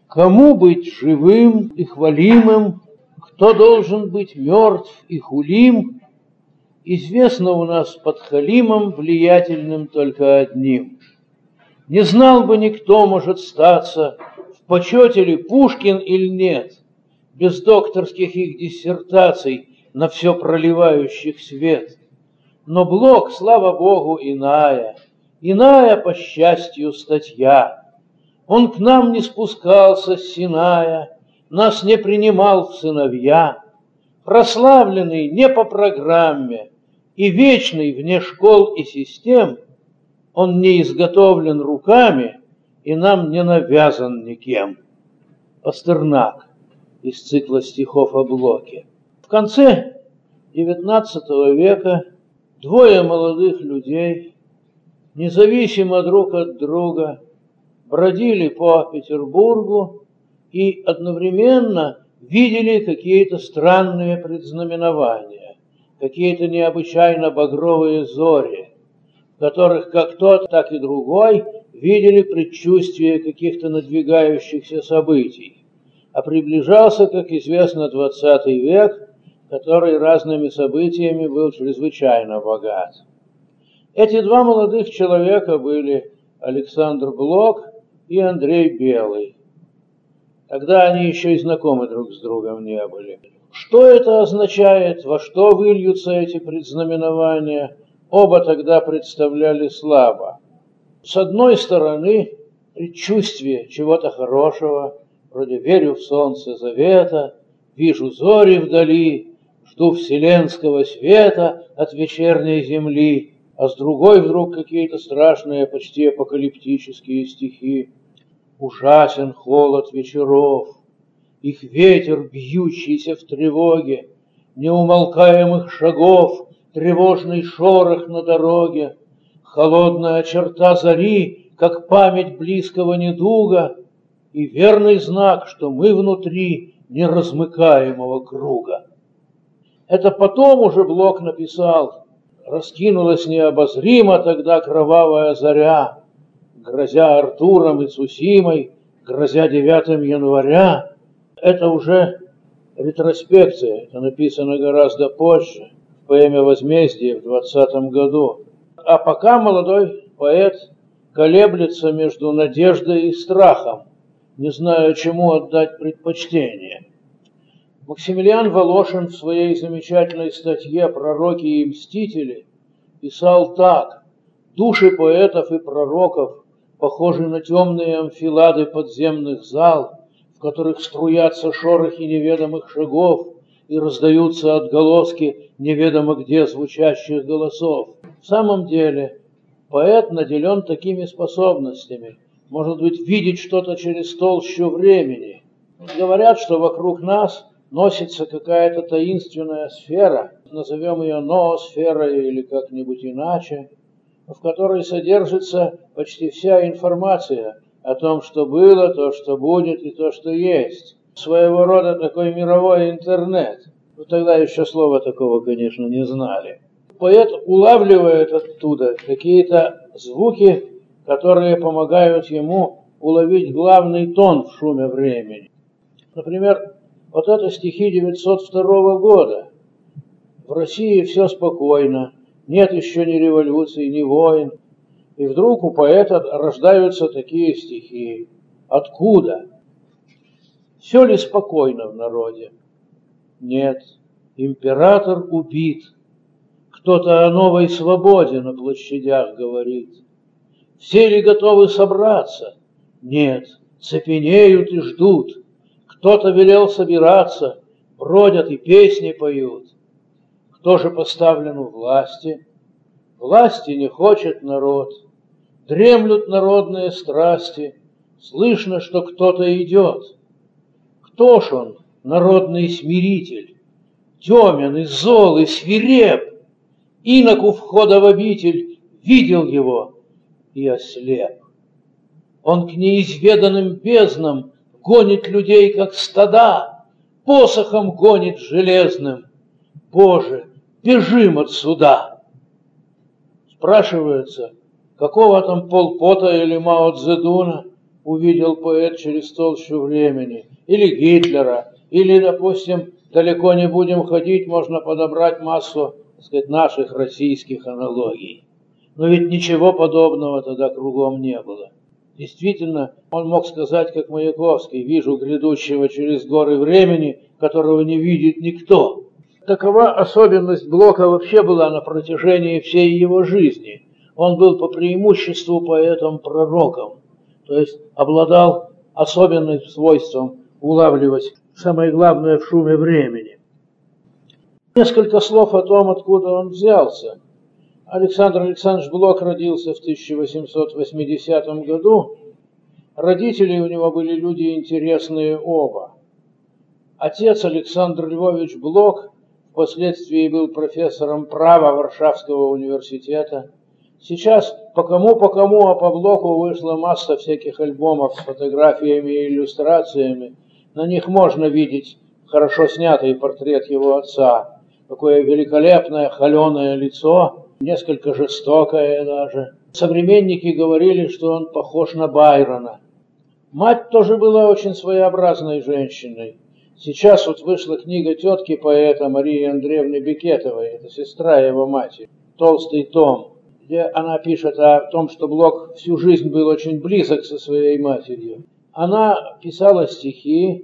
Кому быть живым и хвалимым, кто должен быть мертв и хулим, известно у нас под халимом влиятельным только одним. Не знал бы никто, может статься, в почете ли Пушкин или нет, без докторских их диссертаций, на все проливающих свет. Но Блок, слава Богу, иная, по счастью, статья. Он к нам не спускался с Синая, нас не принимал в сыновья, прославленный не по программе и вечный вне школ и систем, он не изготовлен руками и нам не навязан никем. Пастернак из цикла стихов о Блоке. В конце XIX века двое молодых людей, независимо друг от друга, бродили по Петербургу и одновременно видели какие-то странные предзнаменования, какие-то необычайно багровые зори, в которых как тот, так и другой видели предчувствие каких-то надвигающихся событий. А приближался, как известно, XX век, который разными событиями был чрезвычайно богат. Эти два молодых человека были Александр Блок и Андрей Белый. Тогда они еще и знакомы друг с другом не были. Что это означает, во что выльются эти предзнаменования, оба тогда представляли слабо. С одной стороны, предчувствие чего-то хорошего, вроде «верю в солнце завета», «вижу зори вдали», «жду вселенского света от вечерней земли», а с другой вдруг какие-то страшные, почти апокалиптические стихи. Ужасен холод вечеров, их ветер, бьющийся в тревоге, неумолкаемых шагов, тревожный шорох на дороге, холодная черта зари, как память близкого недуга, и верный знак, что мы внутри неразмыкаемого круга. Это потом уже Блок написал: раскинулась необозримо тогда кровавая заря, грозя Артуром и Цусимой, грозя 9 января. Это уже ретроспекция, это написано гораздо позже, в поэме «Возмездие» в 20 году. А пока молодой поэт колеблется между надеждой и страхом, не зная, чему отдать предпочтение. Максимилиан Волошин в своей замечательной статье «Пророки и мстители» писал так: «Души поэтов и пророков похожи на темные амфилады подземных зал, в которых струятся шорохи неведомых шагов и раздаются отголоски неведомо где звучащих голосов». В самом деле, поэт наделен такими способностями, может быть, видеть что-то через толщу времени. Говорят, что вокруг нас носится какая-то таинственная сфера, назовем ее ноосферой или как-нибудь иначе, в которой содержится почти вся информация о том, что было, то, что будет и то, что есть. Своего рода такой мировой интернет. Но тогда еще слова такого, конечно, не знали. Поэт улавливает оттуда какие-то звуки, которые помогают ему уловить главный тон в шуме времени. Например, вот это стихи 902 года. В России все спокойно, нет еще ни революции, ни войн. И вдруг у поэта рождаются такие стихи. Откуда? Все ли спокойно в народе? Нет, император убит. Кто-то о новой свободе на площадях говорит. Все ли готовы собраться? Нет, цепенеют и ждут. Кто-то велел собираться, бродят и песни поют. Кто же поставлен у власти? Власти не хочет народ. Дремлют народные страсти. Слышно, что кто-то идет. Кто ж он, народный смиритель? Темен и зол и свиреп. Инок у входа в обитель видел его и ослеп. Он к неизведанным безднам гонит людей, как стада, посохом гонит железным. Боже, бежим от суда! Спрашивается, какого там Пол Пота или Мао Цзэдуна увидел поэт через толщу времени, или Гитлера, или, допустим, далеко не будем ходить, можно подобрать массу, так сказать, наших российских аналогий. Но ведь ничего подобного тогда кругом не было. Действительно, он мог сказать, как Маяковский: «Вижу грядущего через горы времени, которого не видит никто». Такова особенность Блока вообще была на протяжении всей его жизни. Он был по преимуществу поэтом-пророком, то есть обладал особенным свойством улавливать самое главное в шуме времени. Несколько слов о том, откуда он взялся. Александр Александрович Блок родился в 1880 году. Родители у него были люди интересные оба. Отец Александр Львович Блок впоследствии был профессором права Варшавского университета. Сейчас по кому, а по Блоку вышла масса всяких альбомов с фотографиями и иллюстрациями. На них можно видеть хорошо снятый портрет его отца. Такое великолепное холеное лицо, несколько жестокое даже. Современники говорили, что он похож на Байрона. Мать тоже была очень своеобразной женщиной. Сейчас вот вышла книга тетки поэта Марии Андреевны Бекетовой, это сестра его матери, толстый том, где она пишет о том, что Блок всю жизнь был очень близок со своей матерью. Она писала стихи,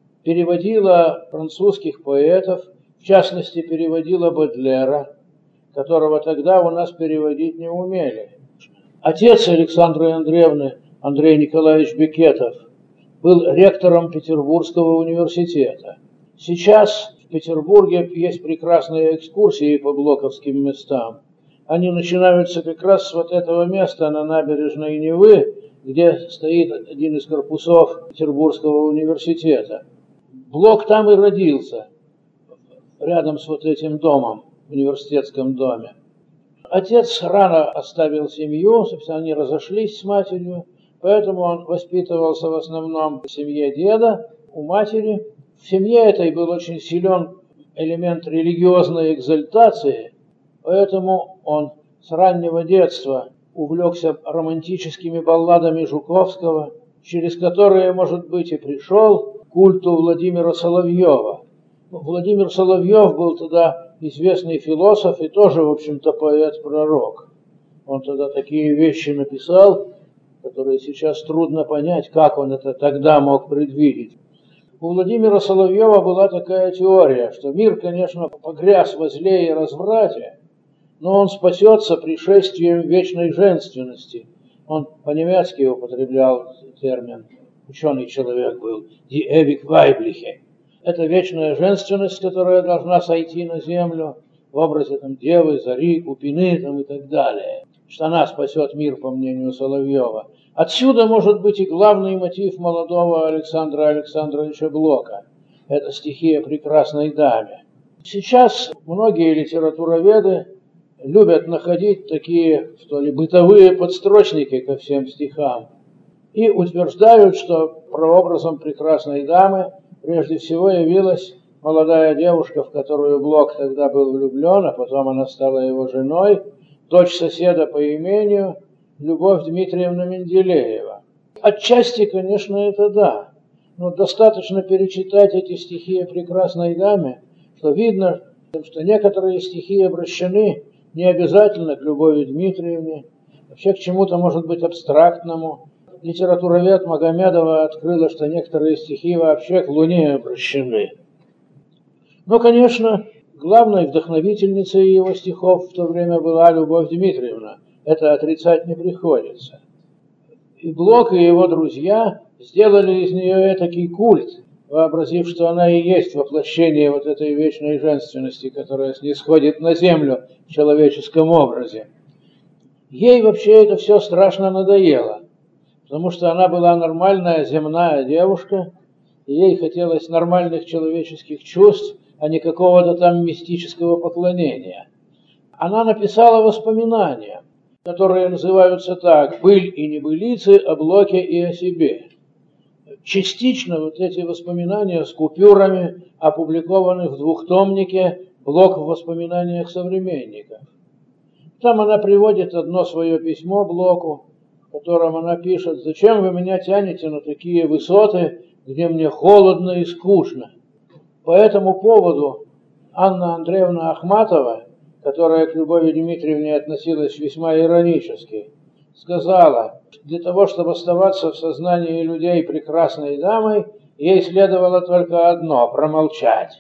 переводила французских поэтов, в частности, переводила Бодлера, которого тогда у нас переводить не умели. Отец Александры Андреевны, Андрей Николаевич Бекетов, был ректором Петербургского университета. Сейчас в Петербурге есть прекрасные экскурсии по блоковским местам. Они начинаются как раз с вот этого места на набережной Невы, где стоит один из корпусов Петербургского университета. Блок там и родился, рядом с вот этим домом, в университетском доме. Отец рано оставил семью, собственно, они разошлись с матерью, поэтому он воспитывался в основном в семье деда, у матери. В семье этой был очень силен элемент религиозной экзальтации, поэтому он с раннего детства увлекся романтическими балладами Жуковского, через которые, может быть, и пришел к культу Владимира Соловьева. Владимир Соловьев был тогда известный философ и тоже, в общем-то, поэт-пророк. Он тогда такие вещи написал, которые сейчас трудно понять, как он это тогда мог предвидеть. У Владимира Соловьева была такая теория, что мир, конечно, погряз во зле и разврате, но он спасется пришествием вечной женственности. Он по-немецки употреблял термин, ученый человек был, die ewig weibliche. Это вечная женственность, которая должна сойти на землю в образе там, девы, зари, купины там, и так далее. Что она спасет мир, по мнению Соловьева. Отсюда может быть и главный мотив молодого Александра Александровича Блока. Это стихи о прекрасной даме. Сейчас многие литературоведы любят находить такие, что ли, бытовые подстрочники ко всем стихам и утверждают, что прообразом прекрасной дамы прежде всего явилась молодая девушка, в которую Блок тогда был влюблен, а потом она стала его женой, дочь соседа по имению Любовь Дмитриевна Менделеева. Отчасти, конечно, это да, но достаточно перечитать эти стихи о прекрасной даме, что видно, что некоторые стихи обращены не обязательно к Любови Дмитриевне, вообще к чему-то, может быть, абстрактному. Литературовед Магомедова открыла, что некоторые стихи вообще к Луне обращены. Но, конечно, главной вдохновительницей его стихов в то время была Любовь Дмитриевна. Это отрицать не приходится. И Блок, и его друзья сделали из нее этакий культ, вообразив, что она и есть воплощение вот этой вечной женственности, которая снисходит на землю в человеческом образе. Ей вообще это все страшно надоело, потому что она была нормальная земная девушка, и ей хотелось нормальных человеческих чувств, а не какого-то там мистического поклонения. Она написала воспоминания, которые называются так: «Быль и небылицы о Блоке и о себе». Частично вот эти воспоминания с купюрами опубликованы в двухтомнике «Блок в воспоминаниях современников». Там она приводит одно свое письмо Блоку, котором она пишет: «Зачем вы меня тянете на такие высоты, где мне холодно и скучно?» По этому поводу Анна Андреевна Ахматова, которая к Любови Дмитриевне относилась весьма иронически, сказала: для того, чтобы оставаться в сознании людей прекрасной дамой, ей следовало только одно – промолчать.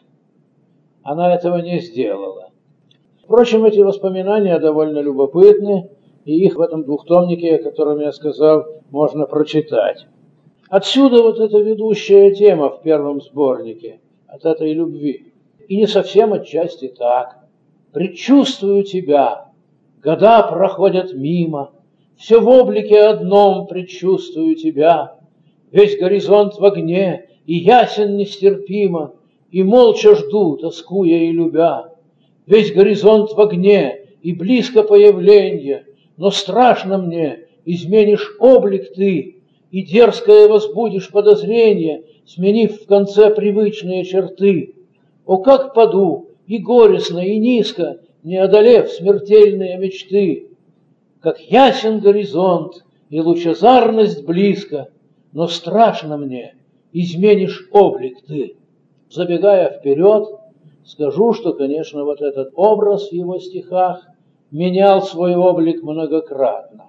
Она этого не сделала. Впрочем, эти воспоминания довольно любопытны, и их в этом двухтомнике, о котором я сказал, можно прочитать. Отсюда вот эта ведущая тема в первом сборнике, от этой любви. И не совсем отчасти так. «Предчувствую тебя, года проходят мимо, все в облике одном предчувствую тебя, весь горизонт в огне, и ясен нестерпимо, и молча жду, тоскуя и любя. Весь горизонт в огне, и близко появление, но страшно мне, изменишь облик ты, и дерзкое возбудишь подозрение, сменив в конце привычные черты. О, как паду, и горестно, и низко, не одолев смертельные мечты! Как ясен горизонт, и лучезарность близко, но страшно мне, изменишь облик ты». Забегая вперед, скажу, что, конечно, вот этот образ в его стихах менял свой облик многократно.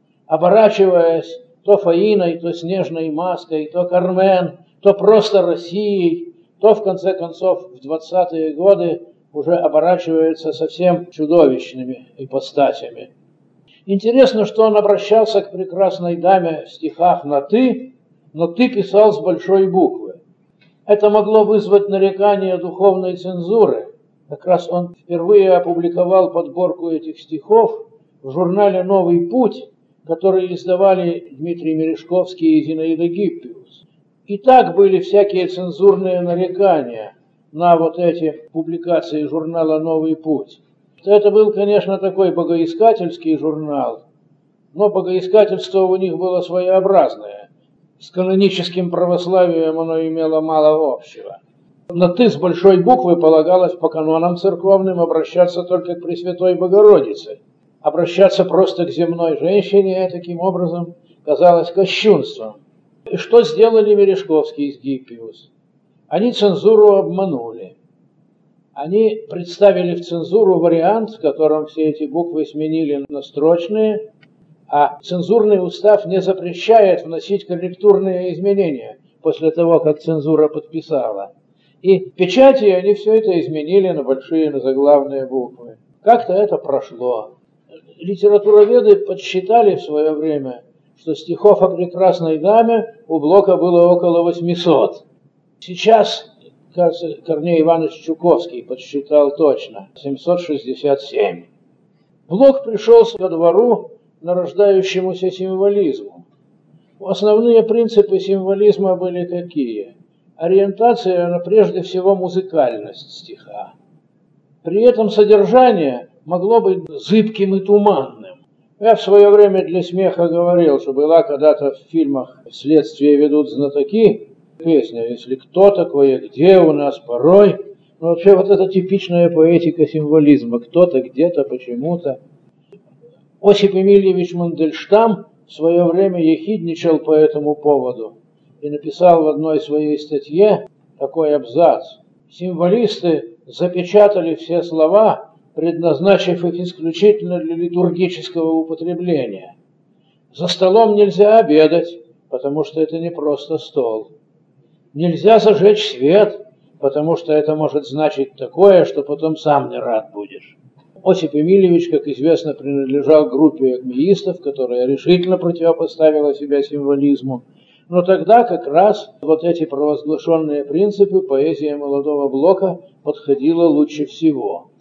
Оборачиваясь то Фаиной, то Снежной Маской, то Кармен, то просто Россией, то, в конце концов, в 20-е годы уже оборачивается совсем чудовищными ипостасями. Интересно, что он обращался к прекрасной даме в стихах на «ты», но «ты» писал с большой буквы. Это могло вызвать нарекание духовной цензуры. Как раз он впервые опубликовал подборку этих стихов в журнале «Новый путь», который издавали Дмитрий Мережковский и Зинаида Гиппиус. И так были всякие цензурные нарекания на вот эти публикации журнала «Новый путь». Это был, конечно, такой богоискательский журнал, но богоискательство у них было своеобразное. С каноническим православием оно имело мало общего. На «ты» с большой буквы полагалось по канонам церковным обращаться только к Пресвятой Богородице. Обращаться просто к земной женщине таким образом казалось кощунством. И что сделали Мережковский и Гиппиус? Они цензуру обманули. Они представили в цензуру вариант, в котором все эти буквы сменили на строчные, а цензурный устав не запрещает вносить корректурные изменения после того, как цензура подписала. И в печати они все это изменили на большие, на заглавные буквы. Как-то это прошло. Литературоведы подсчитали в свое время, что стихов о прекрасной даме у Блока было около 800. Сейчас, кажется, Корней Иванович Чуковский подсчитал точно, 767. Блок пришел ко двору нарождающемуся символизму. Основные принципы символизма были какие? Ориентация на прежде всего музыкальность стиха. При этом содержание могло быть зыбким и туманным. Я в свое время для смеха говорил, что была когда-то в фильмах «Следствие ведут знатоки» песня «Если кто такое, где у нас порой». Но вообще вот это типичная поэтика символизма. Кто-то, где-то, почему-то. Осип Эмильевич Мандельштам в свое время ехидничал по этому поводу и написал в одной своей статье такой абзац: «Символисты запечатали все слова, предназначив их исключительно для литургического употребления. За столом нельзя обедать, потому что это не просто стол. Нельзя зажечь свет, потому что это может значить такое, что потом сам не рад будешь». Осип Эмильевич, как известно, принадлежал к группе акмеистов, которая решительно противопоставила себя символизму. Но тогда как раз вот эти провозглашенные принципы поэзия молодого Блока подходила лучше всего.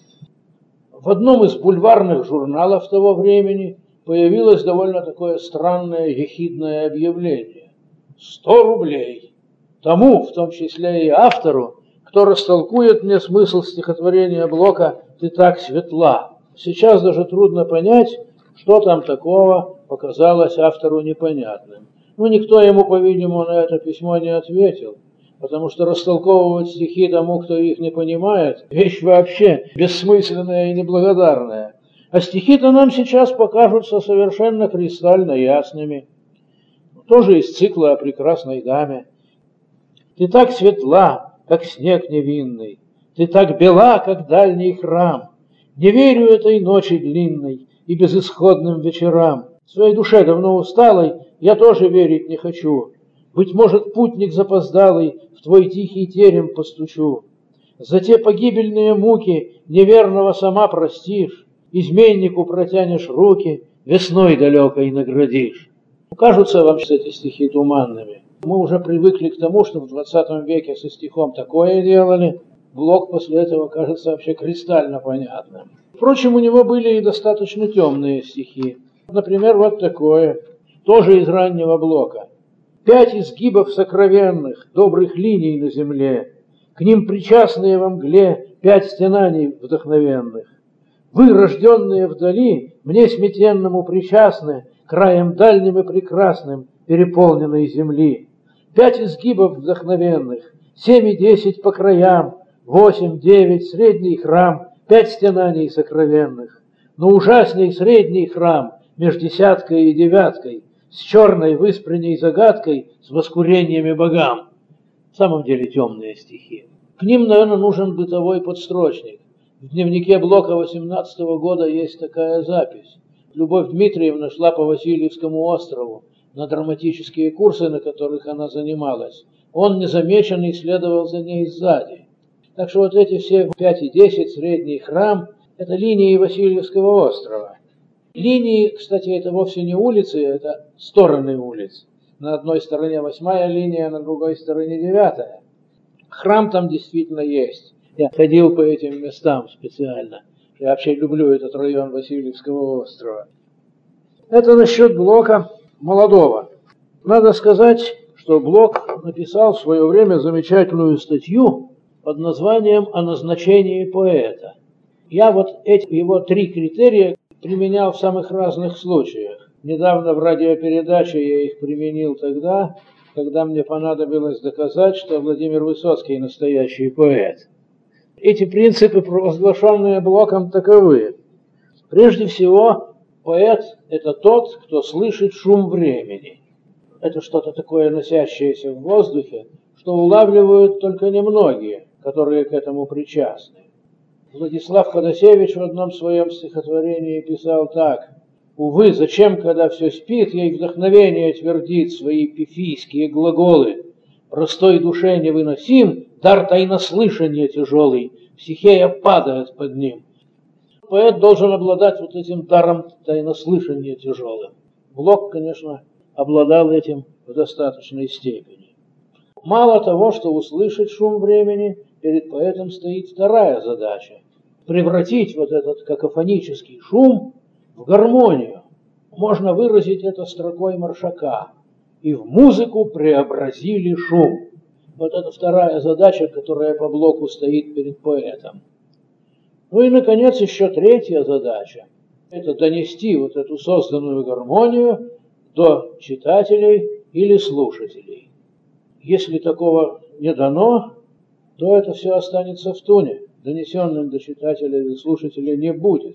В одном из бульварных журналов того времени появилось довольно такое странное ехидное объявление: 100 рублей тому, в том числе и автору, кто растолкует мне смысл стихотворения Блока «Ты так светла». Сейчас даже трудно понять, что там такого показалось автору непонятным. Но никто ему, по-видимому, на это письмо не ответил, потому что растолковывать стихи тому, кто их не понимает, вещь вообще бессмысленная и неблагодарная. А стихи-то нам сейчас покажутся совершенно кристально ясными. Тоже из цикла о прекрасной даме. Ты так светла, как снег невинный, ты так бела, как дальний храм. Не верю этой ночи длинной и безысходным вечерам. В своей душе давно усталой я тоже верить не хочу. Быть может, путник запоздалый, в твой тихий терем постучу. За те погибельные муки неверного сама простишь, изменнику протянешь руки, весной далекой наградишь. Кажутся вам эти стихи туманными. Мы уже привыкли к тому, что в 20 веке со стихом такое делали. Блок после этого кажется вообще кристально понятным. Впрочем, у него были и достаточно темные стихи. Например, вот такое, тоже из раннего Блока. 5 изгибов сокровенных, добрых линий на земле, к ним причастные во мгле 5 стенаний вдохновенных. Вы, рожденные вдали, мне сметенному причастны, краем дальним и прекрасным переполненной земли. 5 изгибов вдохновенных, 7 и 10 по краям, 8, 9 средний храм, 5 стенаний сокровенных. Но ужасней средний храм между десяткой и девяткой, с черной выспренней загадкой, с воскурениями богам. В самом деле темные стихи. К ним, наверное, нужен бытовой подстрочник. В дневнике Блока 18 года есть такая запись. Любовь Дмитриевна шла по Васильевскому острову на драматические курсы, на которых она занималась. Он, незамеченный, следовал за ней сзади. Так что вот эти все 5 и 10, средний храм, это линии Васильевского острова. Линии, кстати, это вовсе не улицы, это стороны улиц. На одной стороне 8-я линия, на другой стороне 9-я. Храм там действительно есть. Я ходил по этим местам специально. Я вообще люблю этот район Васильевского острова. Это насчет Блока молодого. Надо сказать, что Блок написал в свое время замечательную статью под названием «О назначении поэта». Я вот эти его 3 критерия применял в самых разных случаях. Недавно в радиопередаче я их применил тогда, когда мне понадобилось доказать, что Владимир Высоцкий настоящий поэт. Эти принципы, провозглашенные Блоком, таковы. Прежде всего, поэт – это тот, кто слышит шум времени. Это что-то такое, носящееся в воздухе, что улавливают только немногие, которые к этому причастны. Владислав Ходосевич в одном своем стихотворении писал так: «Увы, зачем, когда все спит, ей вдохновение твердит свои пифийские глаголы? Простой душе невыносим, дар тайнослышания тяжелый, психея падает под ним». Поэт должен обладать вот этим даром тайнослышания тяжелым. Блок, конечно, обладал этим в достаточной степени. Мало того, что услышать шум времени, перед поэтом стоит вторая задача – превратить вот этот какофонический шум в гармонию. Можно выразить это строкой Маршака: «И в музыку преобразили шум». Вот это вторая задача, которая по Блоку стоит перед поэтом. Ну и, наконец, еще третья задача – это донести вот эту созданную гармонию до читателей или слушателей. Если такого не дано, то это все останется в туне, донесенным до читателя или слушателя не будет.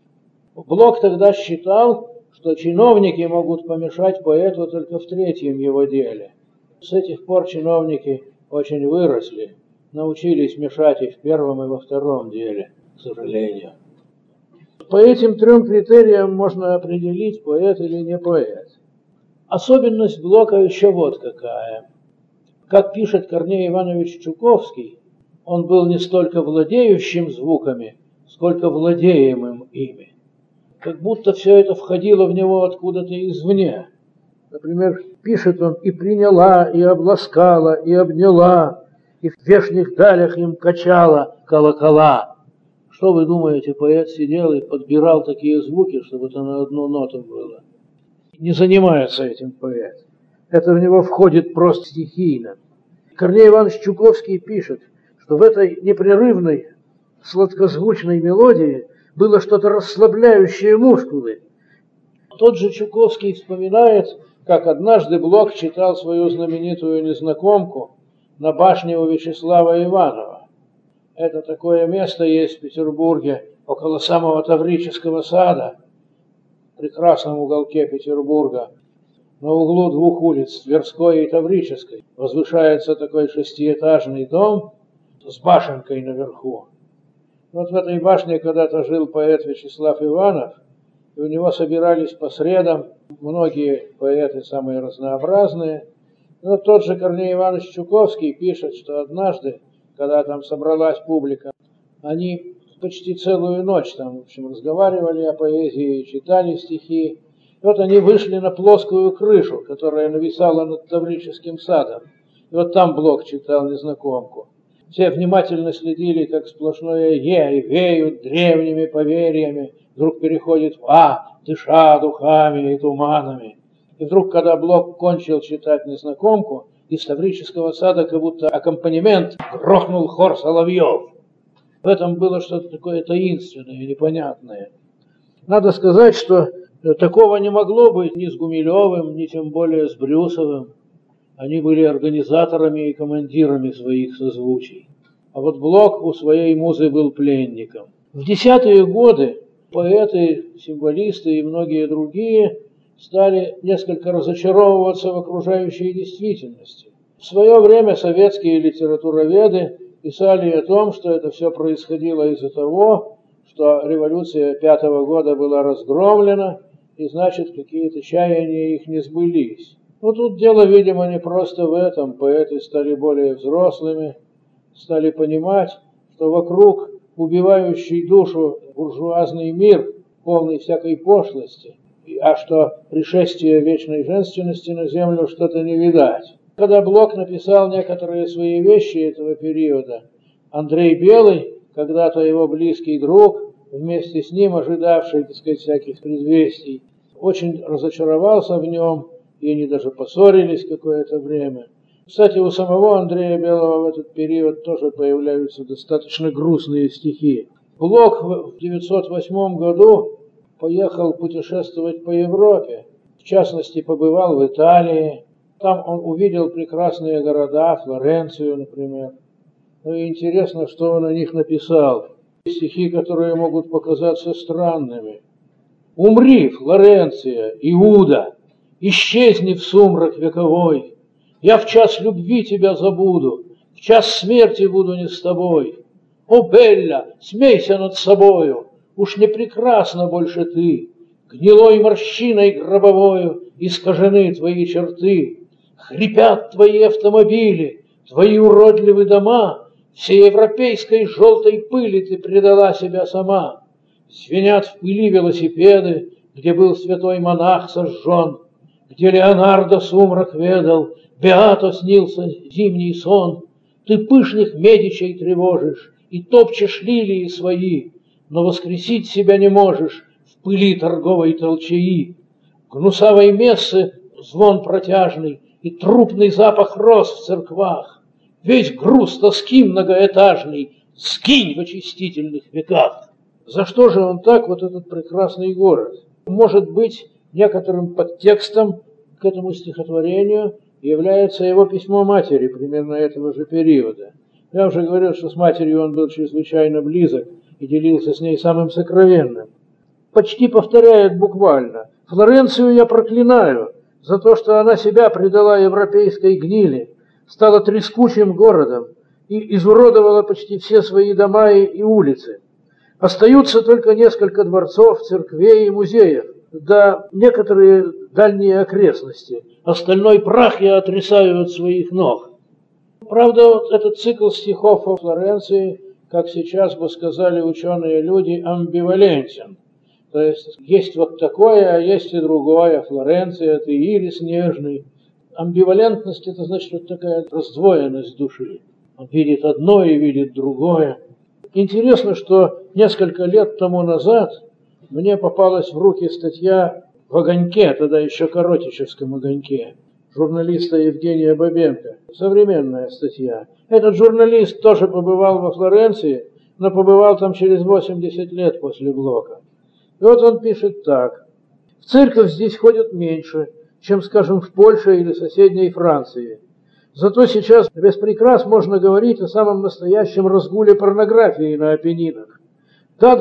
Блок тогда считал, что чиновники могут помешать поэту только в третьем его деле. С этих пор чиновники очень выросли, научились мешать и в первом, и во втором деле, к сожалению. По этим 3 критериям можно определить, поэт или не поэт. Особенность Блока еще вот какая. Как пишет Корней Иванович Чуковский, он был не столько владеющим звуками, сколько владеемым ими. Как будто все это входило в него откуда-то извне. Например, пишет он: «И приняла, и обласкала, и обняла, и в вешних далях им качала колокола». Что вы думаете, поэт сидел и подбирал такие звуки, чтобы это на одну ноту было? Не занимается этим поэт. Это в него входит просто стихийно. Корней Иванович Чуковский пишет, что в этой непрерывной сладкозвучной мелодии было что-то расслабляющее мускулы. Тот же Чуковский вспоминает, как однажды Блок читал свою знаменитую «Незнакомку» на башне у Вячеслава Иванова. Это такое место есть в Петербурге, около самого Таврического сада, в прекрасном уголке Петербурга, на углу двух улиц, Тверской и Таврической, возвышается такой шестиэтажный дом с башенкой наверху. Вот в этой башне когда-то жил поэт Вячеслав Иванов, и у него собирались по средам многие поэты, самые разнообразные. Но тот же Корней Иванович Чуковский пишет, что однажды, когда там собралась публика, они почти целую ночь там, в общем, разговаривали о поэзии, читали стихи. И вот они вышли на плоскую крышу, которая нависала над Таврическим садом. И вот там Блок читал «Незнакомку». Все внимательно следили, как сплошное «е» и веют древними поверьями, вдруг переходит в «а», дыша духами и туманами. И вдруг, когда Блок кончил читать «Незнакомку», из Таврического сада, как будто аккомпанемент, грохнул хор соловьев. В этом было что-то такое таинственное, непонятное. Надо сказать, что такого не могло быть ни с Гумилевым, ни тем более с Брюсовым. Они были организаторами и командирами своих созвучий. А вот Блок у своей музы был пленником. В 10-е годы поэты, символисты и многие другие стали несколько разочаровываться в окружающей действительности. В свое время советские литературоведы писали о том, что это все происходило из-за того, что революция 5-го года была разгромлена, и значит, какие-то чаяния их не сбылись. Но тут дело, видимо, не просто в этом. Поэты стали более взрослыми, стали понимать, что вокруг убивающий душу буржуазный мир, полный всякой пошлости, а что пришествие вечной женственности на землю что-то не видать. Когда Блок написал некоторые свои вещи этого периода, Андрей Белый, когда-то его близкий друг, вместе с ним ожидавший, так сказать, всяких предвестий, очень разочаровался в нем, и они даже поссорились какое-то время. Кстати, у самого Андрея Белого в этот период тоже появляются достаточно грустные стихи. Блок в 1908 году поехал путешествовать по Европе, в частности, побывал в Италии. Там он увидел прекрасные города, Флоренцию, например. Ну и интересно, что он о них написал. Стихи, которые могут показаться странными. «Умри, Флоренция, Иуда, исчезни в сумрак вековой. Я в час любви тебя забуду, в час смерти буду не с тобой. О, Белла, смейся над собою, уж не прекрасна больше ты. Гнилой морщиной гробовою искажены твои черты. Хрипят твои автомобили, твои уродливые дома, всей европейской желтой пыли ты предала себя сама. Звенят в пыли велосипеды, где был святой монах сожжен, где Леонардо сумрак ведал, Беато снился зимний сон. Ты пышных медичей тревожишь и топчешь лилии свои, но воскресить себя не можешь в пыли торговой толчаи. Гнусавой мессы звон протяжный и трупный запах роз в церквах. Весь груз тоски многоэтажный сгинь в очистительных веках. За что же он так, вот этот прекрасный город? Может быть, некоторым подтекстом к этому стихотворению является его письмо матери примерно этого же периода. Я уже говорил, что с матерью он был чрезвычайно близок и делился с ней самым сокровенным. Почти повторяет буквально: «Флоренцию я проклинаю за то, что она себя предала европейской гнили, стала трескучим городом и изуродовала почти все свои дома и улицы. Остаются только несколько дворцов, церквей и музеев, да некоторые дальние окрестности. Остальной прах я отрисаю от своих ног». Правда, вот этот цикл стихов о Флоренции, как сейчас бы сказали ученые люди, амбивалентен. То есть вот такое, а есть и другое. Флоренция, это ирис нежный. Амбивалентность — это значит вот такая раздвоенность души. Он видит одно и видит другое. Интересно, что несколько лет тому назад мне попалась в руки статья в «Огоньке», тогда еще Коротичевском «Огоньке», журналиста Евгения Бабенко. Современная статья. Этот журналист тоже побывал во Флоренции, но побывал там через 80 лет после Блока. И вот он пишет так. «В церковь здесь ходят меньше, чем, скажем, в Польше или соседней Франции. Зато сейчас без прикрас можно говорить о самом настоящем разгуле порнографии на Апеннинах. Да-да,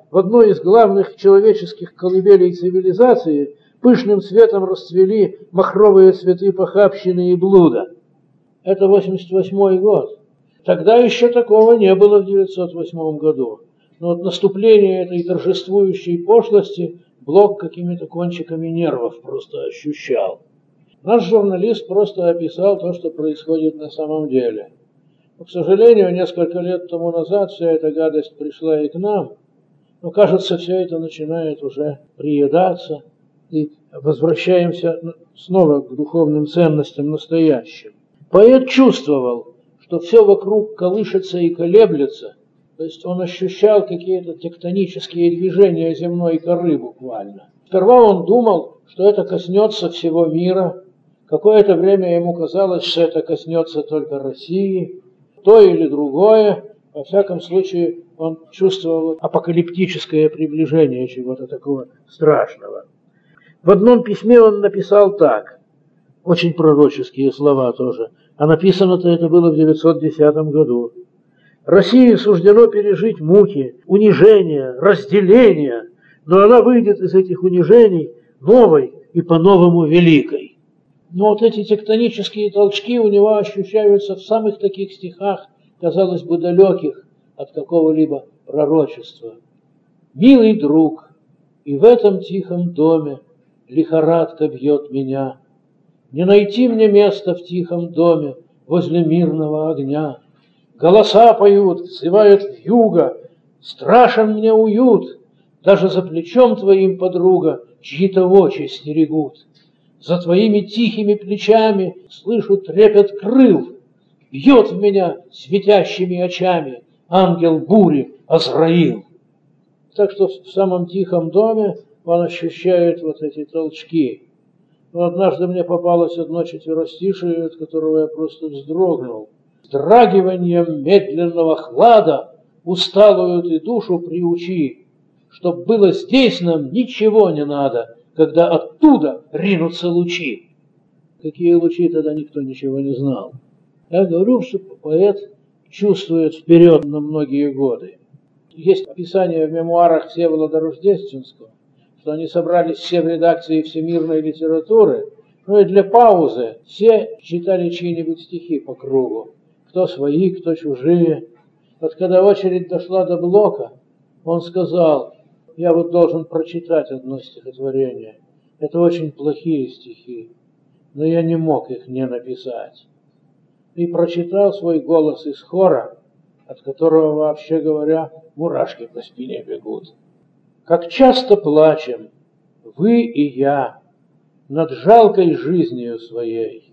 в одной из главных человеческих колыбелей цивилизации пышным цветом расцвели махровые цветы похабщины и блуда. Это 88-й год. Тогда еще такого не было в 908 году. Но от наступления этой торжествующей пошлости Блок какими-то кончиками нервов просто ощущал. Наш журналист просто описал то, что происходит на самом деле. Но, к сожалению, несколько лет тому назад вся эта гадость пришла и к нам. Но, кажется, все это начинает уже приедаться. И возвращаемся снова к духовным ценностям настоящим. Поэт чувствовал, что все вокруг колышется и колеблется. То есть он ощущал какие-то тектонические движения земной коры буквально. Сперва он думал, что это коснется всего мира. Какое-то время ему казалось, что это коснется только России. То или другое. Во всяком случае, он чувствовал апокалиптическое приближение чего-то такого страшного. В одном письме он написал так. Очень пророческие слова тоже. А написано-то это было в 910 году. России суждено пережить муки, унижения, разделения, но она выйдет из этих унижений новой и по-новому великой. Но вот эти тектонические толчки у него ощущаются в самых таких стихах, казалось бы, далеких от какого-либо пророчества. «Милый друг, и в этом тихом доме лихорадка бьет меня. Не найти мне места в тихом доме возле мирного огня. Голоса поют, взывают вьюга, страшен мне уют, даже за плечом твоим, подруга, чьи-то очи стерегут. За твоими тихими плечами слышу трепет крыл, бьет в меня светящими очами ангел бури Азраил». Так что в самом тихом доме он ощущает вот эти толчки. Но однажды мне попалось одно четверостишие, от которого я просто вздрогнул. «Вздрагиванием медленного хлада усталую ты душу приучи, чтоб было здесь нам ничего не надо, когда оттуда ринутся лучи». Какие лучи, тогда никто ничего не знал. Я говорю, что поэт чувствует вперед на многие годы. Есть описание в мемуарах Всеволода Рождественского, что они собрались все в редакции всемирной литературы, ну и для паузы все читали чьи-нибудь стихи по кругу. Кто свои, кто чужие. Вот когда очередь дошла до Блока, он сказал: я вот должен прочитать одно стихотворение. Это очень плохие стихи, но я не мог их не написать. И прочитал свой голос из хора, от которого, вообще говоря, мурашки по спине бегут. Как часто плачем, вы и я, над жалкой жизнью своей.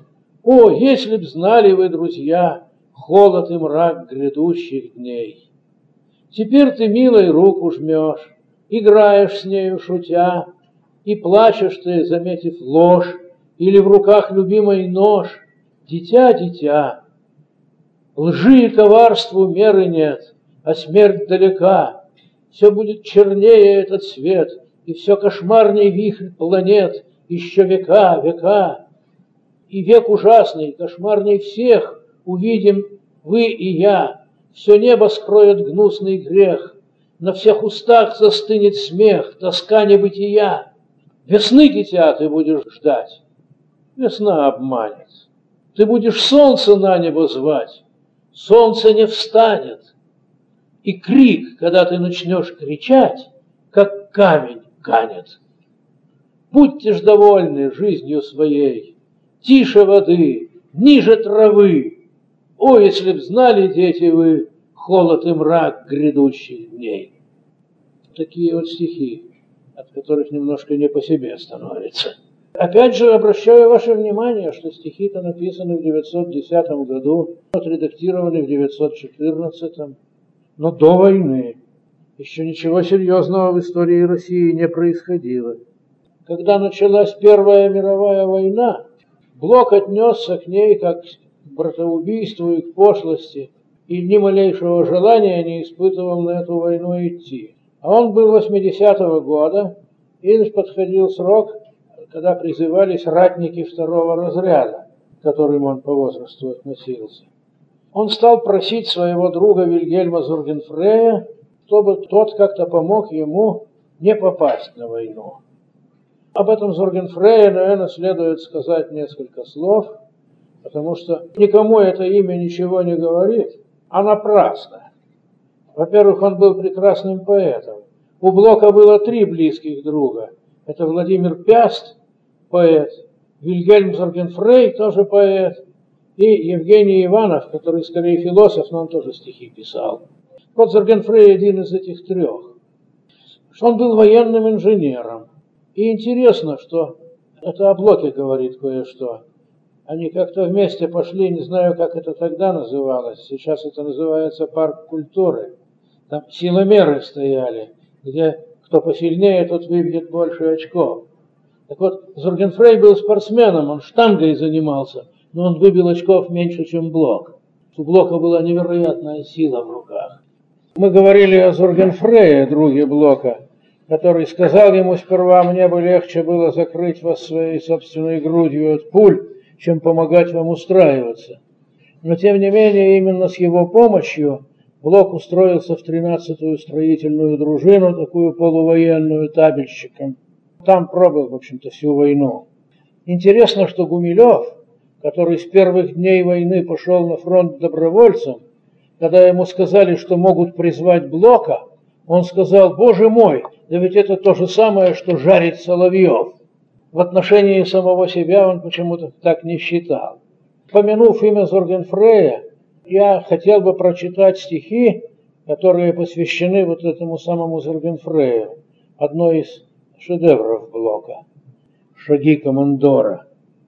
О, если б знали вы, друзья, холод и мрак грядущих дней. Теперь ты, милой, руку жмешь, играешь с нею шутя, и плачешь ты, заметив ложь, или в руках любимой нож. Дитя, дитя, лжи и коварству меры нет, а смерть далека. Все будет чернее этот свет, и все кошмарней вихрь планет, еще века, века. И век ужасный, кошмарней всех, увидим вы и я. Все небо скроет гнусный грех, на всех устах застынет смех, тоска небытия. Весны, дитя, ты будешь ждать, весна обманет. Ты будешь солнце на небо звать, солнце не встанет. И крик, когда ты начнешь кричать, как камень канет. Будьте ж довольны жизнью своей, тише воды, ниже травы. О, если б знали, дети, вы холод и мрак грядущих дней. Такие вот стихи, от которых немножко не по себе становится. Опять же, обращаю ваше внимание, что стихи-то написаны в 910 году, отредактированы в 914, но до войны. Еще ничего серьезного в истории России не происходило. Когда началась Первая мировая война, Блок отнесся к ней как к братоубийству и к пошлости, и ни малейшего желания не испытывал на эту войну идти. А он был 80-го года, и подходил срок, когда призывались ратники второго разряда, к которым он по возрасту относился. Он стал просить своего друга Вильгельма Зургенфрея, чтобы тот как-то помог ему не попасть на войну. Об этом Зоргенфрейе, наверное, следует сказать несколько слов, потому что никому это имя ничего не говорит, а напрасно. Во-первых, он был прекрасным поэтом. У Блока было 3 близких друга. Это Владимир Пяст, поэт, Вильгельм Зоргенфрей, тоже поэт, и Евгений Иванов, который скорее философ, но он тоже стихи писал. Вот Зоргенфрей один из этих 3. Он был военным инженером. И интересно, что это о Блоке говорит кое-что. Они как-то вместе пошли, не знаю, как это тогда называлось, сейчас это называется парк культуры. Там силомеры стояли, где кто посильнее, тот выбьет больше очков. Так вот, Зоргенфрей был спортсменом, он штангой занимался, но он выбил очков меньше, чем Блок. У Блока была невероятная сила в руках. Мы говорили о Зоргенфрее, друге Блока, который сказал ему сперва: мне бы легче было закрыть вас своей собственной грудью от пуль, чем помогать вам устраиваться. Но тем не менее, именно с его помощью Блок устроился в 13-ю строительную дружину, такую полувоенную, табельщиком. Там пробыл, в общем-то, всю войну. Интересно, что Гумилев, который с первых дней войны пошел на фронт добровольцем, когда ему сказали, что могут призвать Блока, он сказал: боже мой, да ведь это то же самое, что жарить соловьев. В отношении самого себя он почему-то так не считал. Помянув имя Зоргенфрея, я хотел бы прочитать стихи, которые посвящены вот этому самому Зоргенфрею. Одно из шедевров Блока. «Шаги командора».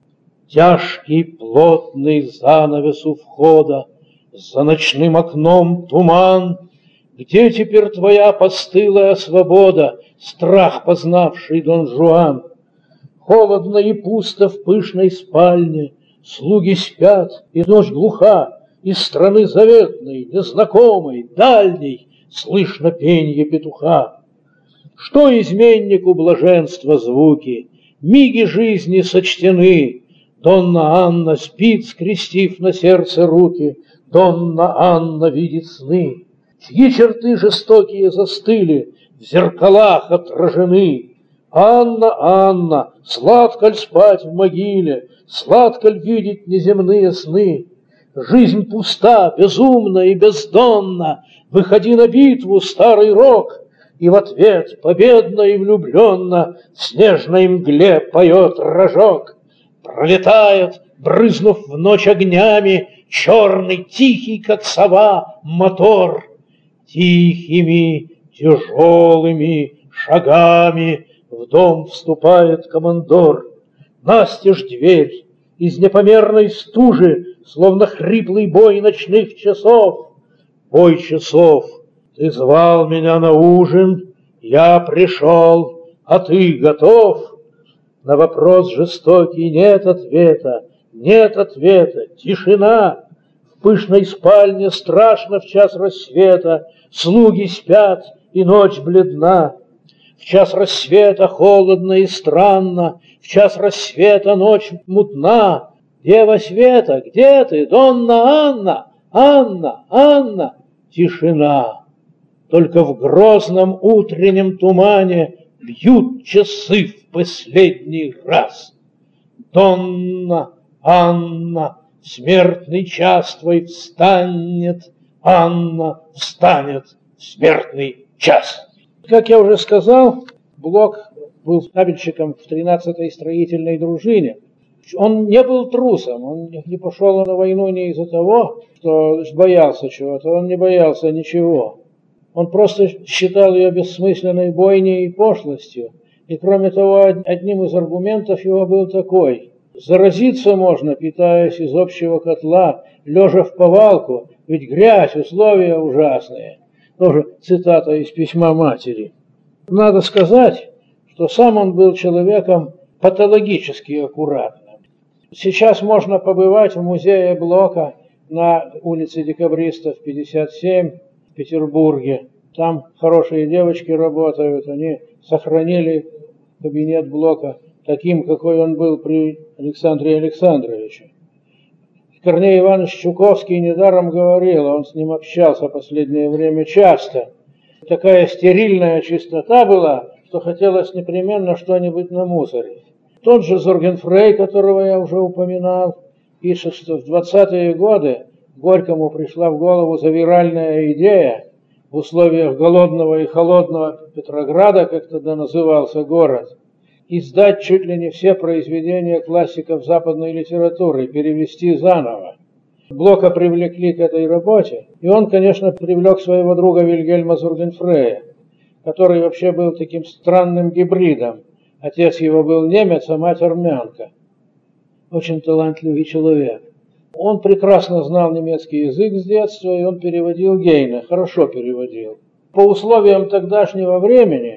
Тяжкий плотный занавес у входа, за ночным окном туман. Где теперь твоя постылая свобода, страх познавший Дон Жуан? Холодно и пусто в пышной спальне, слуги спят, и ночь глуха. Из страны заветной, незнакомой, дальней слышно пенье петуха. Что изменнику блаженства звуки, миги жизни сочтены. Донна Анна спит, скрестив на сердце руки, Донна Анна видит сны. Чьи черты жестокие застыли, в зеркалах отражены. Анна, Анна, сладко ль спать в могиле, сладко ль видеть неземные сны? Жизнь пуста, безумна и бездонна, выходи на битву, старый рок. И в ответ, победно и влюбленно, в снежной мгле поет рожок. Пролетает, брызнув в ночь огнями, черный, тихий, как сова, мотор. Тихими, тяжелыми шагами в дом вступает командор. Настежь дверь, из непомерной стужи, словно хриплый бой ночных часов. Бой часов, ты звал меня на ужин, я пришел, а ты готов? На вопрос жестокий нет ответа, тишина. В пышной спальне страшно в час рассвета, слуги спят, и ночь бледна. В час рассвета холодно и странно, в час рассвета ночь мутна. Дева света, где ты, Донна Анна? Анна, Анна, тишина. Только в грозном утреннем тумане бьют часы в последний раз. Донна Анна, смертный час твой встанет, Анна встанет в смертный час. Как я уже сказал, Блок был табельщиком в 13-й строительной дружине. Он не был трусом, он не пошел на войну не из-за того, что боялся чего-то, он не боялся ничего. Он просто считал ее бессмысленной бойней и пошлостью. И кроме того, одним из аргументов его был такой: заразиться можно, питаясь из общего котла, лежа в повалку, ведь грязь, условия ужасные. Тоже цитата из письма матери. Надо сказать, что сам он был человеком патологически аккуратным. Сейчас можно побывать в музее Блока на улице Декабристов, 57, в Петербурге. Там хорошие девочки работают, они сохранили кабинет Блока таким, какой он был при Александре Александровиче. Корней Иванович Чуковский недаром говорил, он с ним общался в последнее время часто. такая стерильная чистота была, что хотелось непременно что-нибудь намусорить. Тот же Зоргенфрей, которого я уже упоминал, пишет, что в 20-е годы Горькому пришла в голову завиральная идея в условиях голодного и холодного Петрограда, как тогда назывался город, издать чуть ли не все произведения классиков западной литературы, перевести заново. Блока привлекли к этой работе, и он, конечно, привлек своего друга Вильгельма Зоргенфрея, который вообще был таким странным гибридом. Отец его был немец, а мать армянка. Очень талантливый человек. Он прекрасно знал немецкий язык с детства, и он переводил Гейне, хорошо переводил. По условиям тогдашнего времени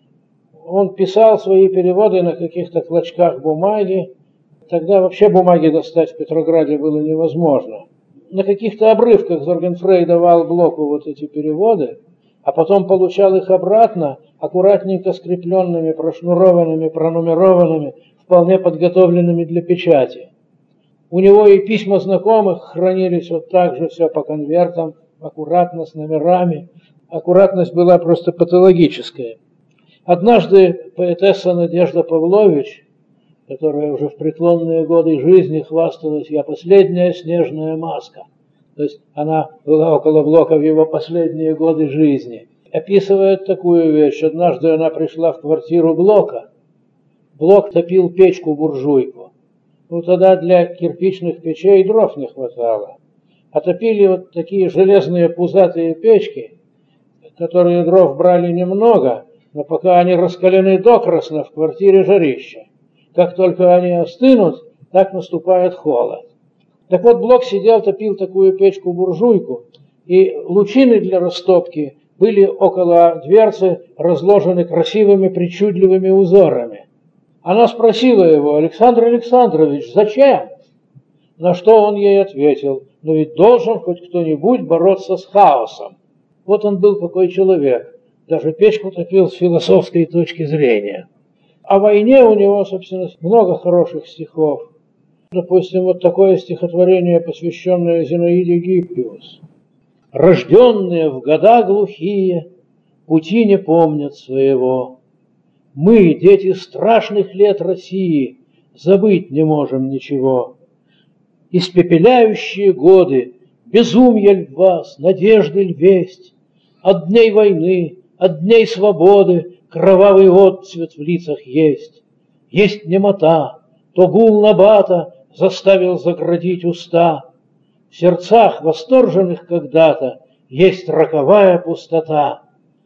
он писал свои переводы на каких-то клочках бумаги. Тогда вообще бумаги достать в Петрограде было невозможно. На каких-то обрывках Зоргенфрей давал Блоку вот эти переводы, а потом получал их обратно, аккуратненько скрепленными, прошнурованными, пронумерованными, вполне подготовленными для печати. У него и письма знакомых хранились вот так же, все по конвертам, аккуратно, с номерами. Аккуратность была просто патологическая. Однажды поэтесса Надежда Павлович, которая уже в преклонные годы жизни хвасталась: «Я последняя снежная маска». То есть она была около Блока в его последние годы жизни. Описывает такую вещь. Однажды она пришла в квартиру Блока. Блок топил печку-буржуйку. Ну, тогда для кирпичных печей дров не хватало. А топили вот такие железные пузатые печки, которые дров брали немного, но пока они раскалены докрасно, в квартире жарище. Как только они остынут, так наступает холод. Так вот, Блок сидел, топил такую печку-буржуйку, и лучины для растопки были около дверцы разложены красивыми причудливыми узорами. Она спросила его: «Александр Александрович, зачем?» На что он ей ответил: «Ну ведь должен хоть кто-нибудь бороться с хаосом». Вот он был какой человек. Даже печку топил с философской точки зрения. О войне у него, собственно, много хороших стихов. Допустим, вот такое стихотворение, посвященное Зинаиде Гиппиус. «Рожденные в года глухие, пути не помнят своего. Мы, дети страшных лет России, забыть не можем ничего. Испепеляющие годы, безумья ль в вас, надежды ль весть? От дней войны, от дней свободы кровавый отцвет в лицах есть. Есть немота, то гул набата заставил заградить уста. В сердцах, восторженных когда-то, есть роковая пустота.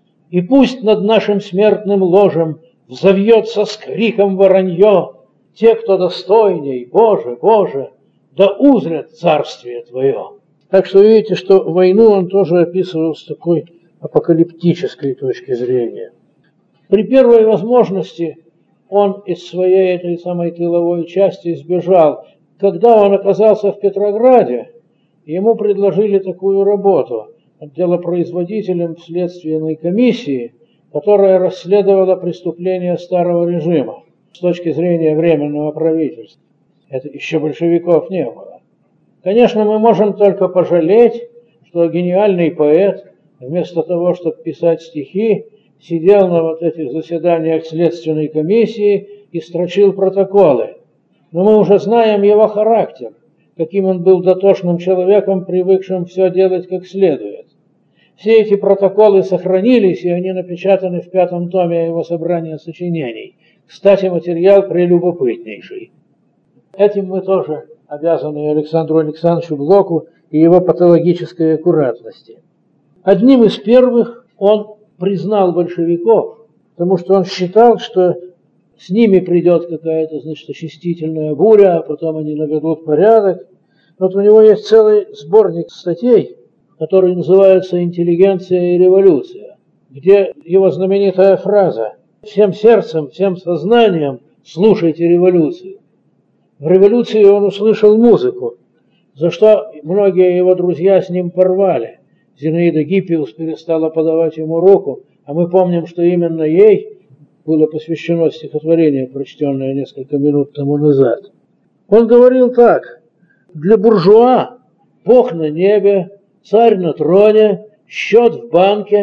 И пусть над нашим смертным ложем взовьется с криком воронье: те, кто достойней, Боже, Боже, да узрят царствие Твое». Так что видите, что войну он тоже описывал с такой апокалиптической точки зрения. При первой возможности он из своей этой самой тыловой части сбежал. Когда он оказался в Петрограде, ему предложили такую работу делопроизводителем в следственной комиссии, которая расследовала преступления старого режима с точки зрения Временного правительства. Это еще большевиков не было. Конечно, мы можем только пожалеть, что гениальный поэт, вместо того, чтобы писать стихи, сидел на вот этих заседаниях следственной комиссии и строчил протоколы. Но мы уже знаем его характер, каким он был дотошным человеком, привыкшим все делать как следует. Все эти протоколы сохранились, и они напечатаны в 5-м томе его собрания сочинений. Кстати, материал прелюбопытнейший. Этим мы тоже обязаны Александру Александровичу Блоку и его патологической аккуратности. Одним из первых он признал большевиков, потому что он считал, что с ними придет какая-то, значит, очистительная буря, а потом они наведут порядок. Вот у него есть целый сборник статей, который называется «Интеллигенция и революция», где его знаменитая фраза: «Всем сердцем, всем сознанием слушайте революцию». В революции он услышал музыку, за что многие его друзья с ним порвали. Зинаида Гиппиус перестала подавать ему руку, а мы помним, что именно ей было посвящено стихотворение, прочтенное несколько минут тому назад. Он говорил так: «Для буржуа Бог на небе, царь на троне, счет в банке,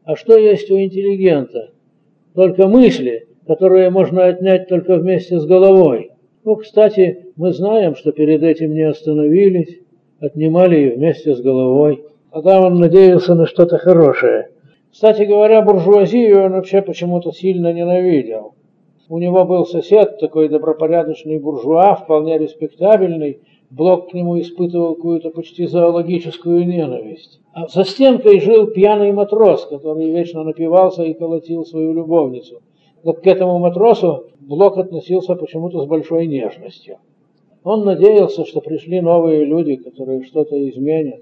А что есть у интеллигента? Только мысли, которые можно отнять только вместе с головой. Ну, кстати, мы знаем, что перед этим не остановились, отнимали ее вместе с головой. Тогда он надеялся на что-то хорошее. Кстати говоря, буржуазию он вообще почему-то сильно ненавидел. У него был сосед, такой добропорядочный буржуа, вполне респектабельный. Блок к нему испытывал какую-то почти зоологическую ненависть. А за стенкой жил пьяный матрос, который вечно напивался и колотил свою любовницу. Вот к этому матросу Блок относился почему-то с большой нежностью. Он надеялся, что пришли новые люди, которые что-то изменят.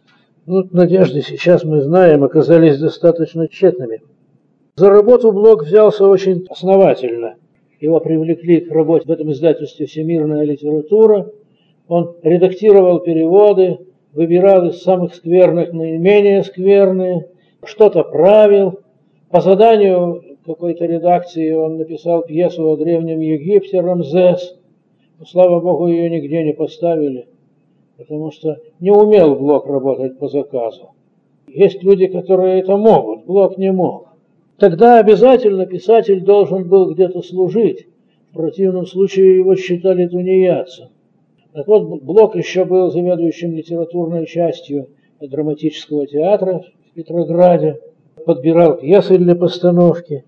Ну, надежды, сейчас мы знаем, оказались достаточно тщетными. За работу Блок взялся очень основательно. Его привлекли к работе в этом издательстве «Всемирная литература». Он редактировал переводы, выбирал из самых скверных наименее скверные, что-то правил. По заданию какой-то редакции он написал пьесу о Древнем Египте «Рамзес». Но, слава богу, ее нигде не поставили, потому что не умел Блок работать по заказу. Есть люди, которые это могут, Блок не мог. Тогда обязательно писатель должен был где-то служить. В противном случае его считали тунеядцем. Так вот, Блок еще был заведующим литературной частью драматического театра в Петрограде, подбирал пьесы для постановки.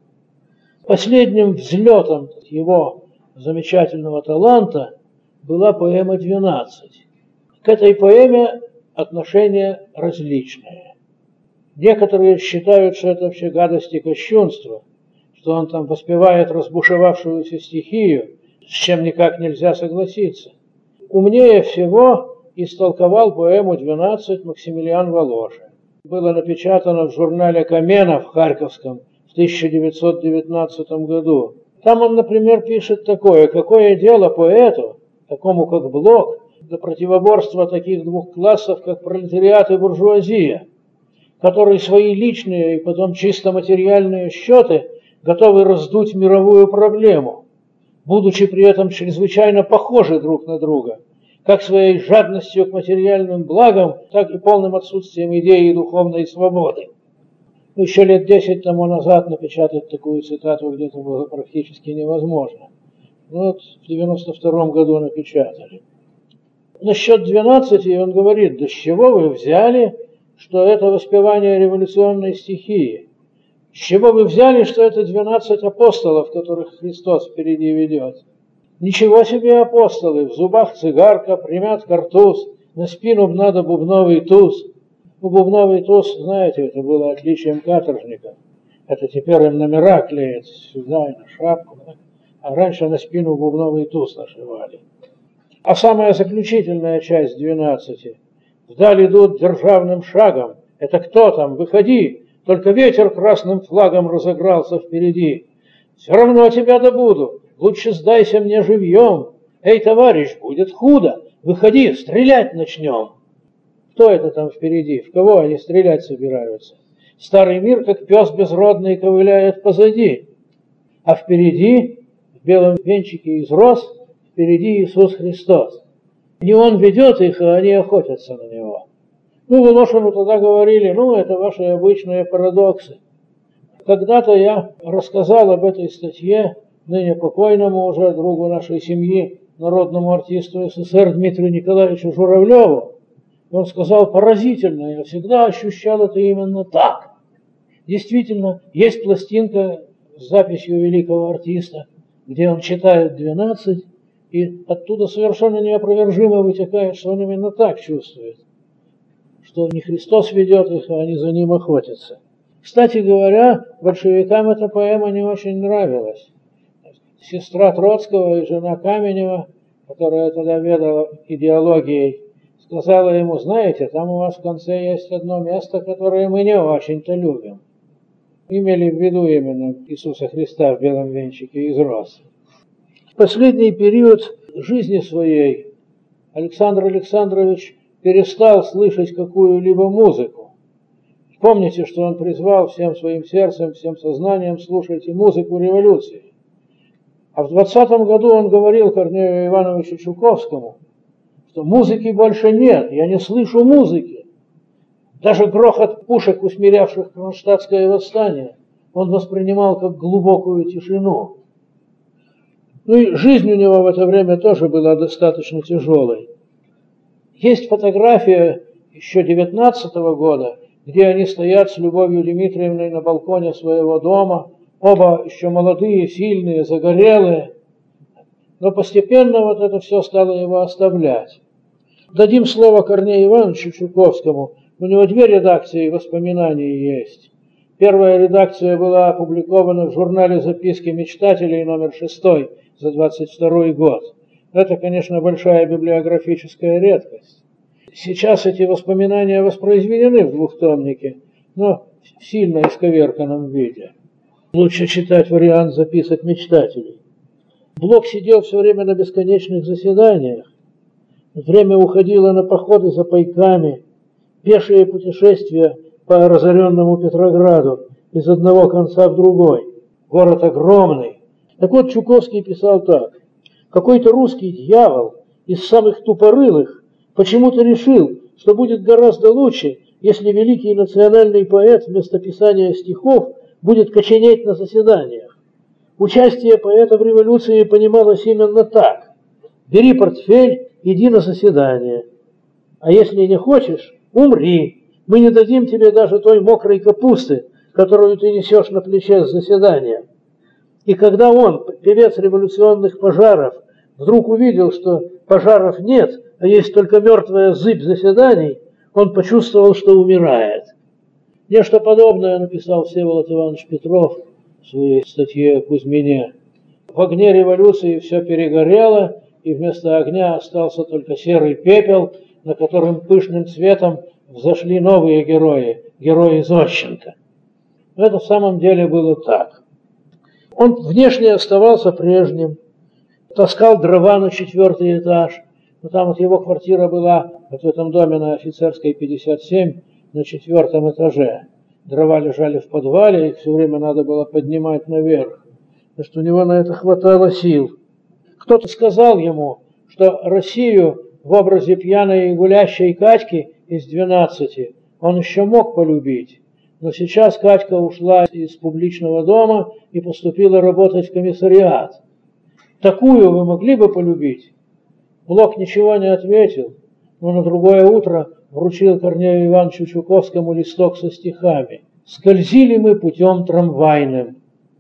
Последним взлетом его замечательного таланта была поэма «12». К этой поэме отношения различные. Некоторые считают, что это вообще гадость и кощунство, что он там воспевает разбушевавшуюся стихию, с чем никак нельзя согласиться. Умнее всего истолковал поэму «12» Максимилиан Воложин. Было напечатано в журнале «Камена» в Харьковском в 1919 году. Там он, например, пишет такое: «Какое дело поэту, такому как Блок, до противоборства таких двух классов, как пролетариат и буржуазия, которые свои личные и потом чисто материальные счеты готовы раздуть мировую проблему, будучи при этом чрезвычайно похожи друг на друга, как своей жадностью к материальным благам, так и полным отсутствием идеи духовной свободы». Еще лет 10 тому назад напечатать такую цитату где-то было практически невозможно. Вот в 92 году напечатали. Насчет 12 он говорит: да с чего вы взяли, что это воспевание революционной стихии? С чего вы взяли, что это 12 апостолов, которых Христос впереди ведет? Ничего себе апостолы, в зубах цигарка, примят картуз, на спину б надо бубновый туз. Ну, бубновый туз, знаете, это было отличием каторжников. Это теперь им номера клеят сюда и на шапку, да? А раньше на спину бубновый туз нашивали. А самая заключительная часть 12. Вдаль идут державным шагом. Это кто там? Выходи! Только ветер красным флагом разыгрался впереди. Все равно тебя добуду. Лучше сдайся мне живьем. Эй, товарищ, будет худо. Выходи, стрелять начнем. Кто это там впереди? В кого они стрелять собираются? Старый мир, как пес безродный, ковыляет позади. А впереди, в белом венчике из роз, впереди Иисус Христос. Не он ведет их, а они охотятся на него. Ну, Волошину тогда говорили: ну, это ваши обычные парадоксы. Когда-то я рассказал об этой статье ныне покойному уже другу нашей семьи, народному артисту СССР Дмитрию Николаевичу Журавлеву. И он сказал: поразительно, я всегда ощущал это именно так. Действительно, есть пластинка с записью великого артиста, где он читает 12, и оттуда совершенно неопровержимо вытекает, что он именно так чувствует, что не Христос ведет их, а они за ним охотятся. Кстати говоря, большевикам эта поэма не очень нравилась. Сестра Троцкого и жена Каменева, которая тогда ведала идеологией, сказала ему: знаете, там у вас в конце есть одно место, которое мы не очень-то любим. Имели в виду именно Иисуса Христа в белом венчике из роз. В последний период жизни своей Александр Александрович перестал слышать какую-либо музыку. Помните, что он призвал всем своим сердцем, всем сознанием: слушайте музыку революции. А в 20-м году он говорил Корнею Ивановичу Чуковскому, что музыки больше нет, я не слышу музыки. Даже грохот пушек, усмирявших кронштадтское восстание, он воспринимал как глубокую тишину. Ну и жизнь у него в это время тоже была достаточно тяжелой. Есть фотография еще 19-го года, где они стоят с Любовью Дмитриевной на балконе своего дома, оба еще молодые, сильные, загорелые. Но постепенно вот это все стало его оставлять. Дадим слово Корнею Ивановичу Чуковскому. У него 2 редакции воспоминаний есть. Первая редакция была опубликована в журнале «Записки мечтателей» номер 6 за 22 год. Это, конечно, большая библиографическая редкость. Сейчас эти воспоминания воспроизведены в двухтомнике, но в сильно исковерканном виде. Лучше читать вариант записок мечтателей. Блок сидел все время на бесконечных заседаниях. Время уходило на походы за пайками, пешие путешествия по разоренному Петрограду из одного конца в другой. Город огромный. Так вот, Чуковский писал так. Какой-то русский дьявол из самых тупорылых почему-то решил, что будет гораздо лучше, если великий национальный поэт вместо писания стихов будет коченеть на заседаниях. Участие поэта в революции понималось именно так. Бери портфель, иди на заседание. А если не хочешь, умри. Мы не дадим тебе даже той мокрой капусты, которую ты несешь на плече с заседания. И когда он, певец революционных пожаров, вдруг увидел, что пожаров нет, а есть только мертвая зыбь заседаний, он почувствовал, что умирает. Нечто подобное написал Всеволод Иванович Петров в своей статье о Кузьмине. В огне революции все перегорело, и вместо огня остался только серый пепел, на котором пышным цветом взошли новые герои, герои Зощенко. Это в самом деле было так. Он внешне оставался прежним, таскал дрова на 4-й этаж, но там вот его квартира была вот в этом доме на Офицерской 57 на 4-м этаже. Дрова лежали в подвале, их все время надо было поднимать наверх, потому что у него на это хватало сил. Кто-то сказал ему, что Россию в образе пьяной и гулящей Катьки из 12 он еще мог полюбить, но сейчас Катька ушла из публичного дома и поступила работать в комиссариат. Такую вы могли бы полюбить? Блок ничего не ответил, но на другое утро вручил Корнею Ивановичу Чуковскому листок со стихами. «Скользили мы путем трамвайным.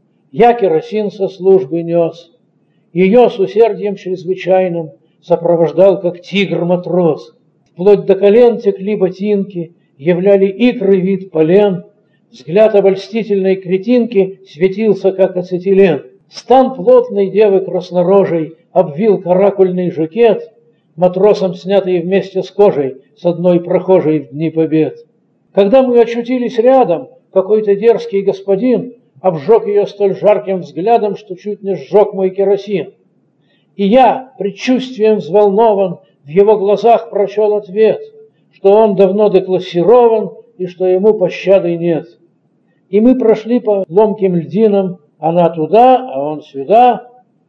Я керосин со службы нес. Ее с усердием чрезвычайным сопровождал, как тигр-матрос. Вплоть до колен текли ботинки, являли икры вид полен. Взгляд обольстительной кретинки светился, как ацетилен. Стан плотной девы краснорожей обвил каракульный жакет, матросом снятый вместе с кожей с одной прохожей в дни побед. Когда мы очутились рядом, какой-то дерзкий господин обжег ее столь жарким взглядом, что чуть не сжег мой керосин. И я, предчувствием взволнован, в его глазах прочел ответ, что он давно деклассирован и что ему пощады нет. И мы прошли по ломким льдинам, она туда, а он сюда.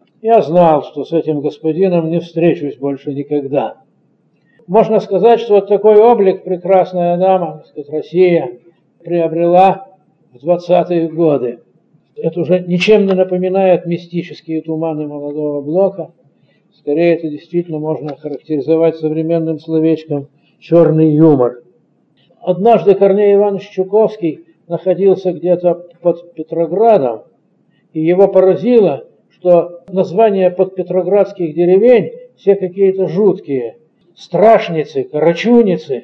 Я знал, что с этим господином не встречусь больше никогда. Можно сказать, что вот такой облик прекрасная дама, так сказать, Россия, приобрела в 20-е годы. Это уже ничем не напоминает мистические туманы молодого Блока. Скорее, это действительно можно характеризовать современным словечком «черный юмор». Однажды Корней Иванович Чуковский находился где-то под Петроградом, и его поразило, что названия подпетроградских деревень все какие-то жуткие. Страшницы, Карачуницы.